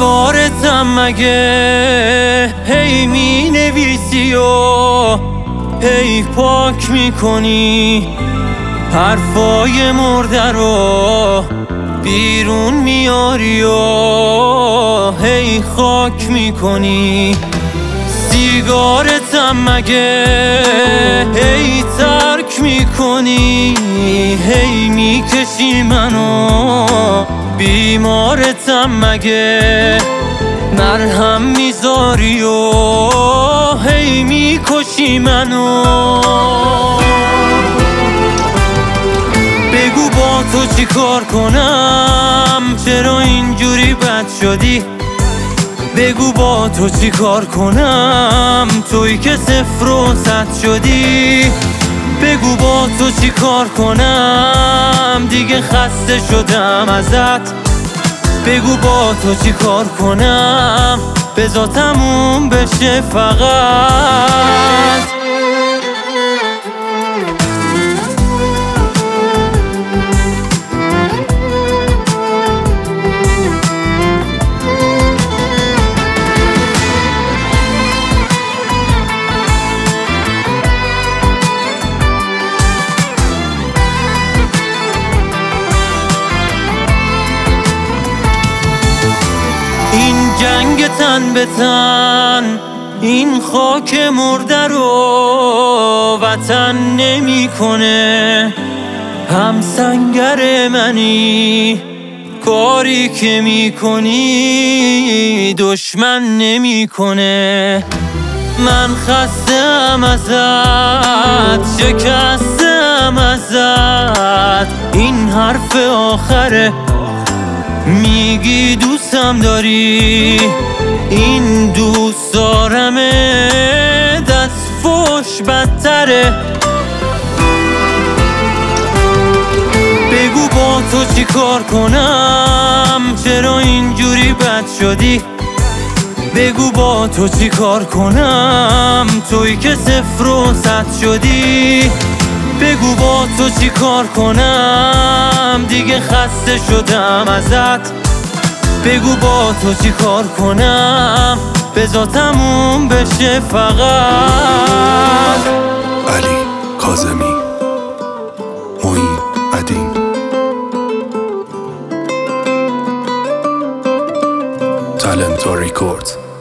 دیوارتم مگه هی می نویسی و هی پاک میکنی، حرفای مرده رو بیرون میاری و هی خاک میکنی. سیگارتم مگه هی ترک میکنی، هی میکشی منو. بیمارتم مگه مرهم میذاری و هی میکشی منو. بگو با تو چی کار کنم، چرا اینجوری بد شدی؟ بگو با تو چی کار کنم، تویی که صفر و صد شدی. بگو با تو چی کار کنم، دیگه خسته شدم ازت. بگو با تو چی کار کنم، بذار تموم بشه فقط. این جنگ تن به تن، این خاک مرده رو وطن نمیکنه. هم سنگر منی، کاری که میکنی دشمن نمیکنه. من خسته‌ام ازت، شکسته‌ام ازت. این حرف آخره، میگی دوستم داری، این دوست دارمه دست فوش بدتره. بگو با تو چی کار کنم، چرا اینجوری بد شدی؟ بگو با تو چی کار کنم، تویی که صفر و صد شدی. بگو با تو چی کار کنم، دیگه خسته شدم ازت. بگو با تو چی کار کنم، بذار تموم بشه فقط. علی کاظمی، معین عدیم، تالنتو ریکوردز.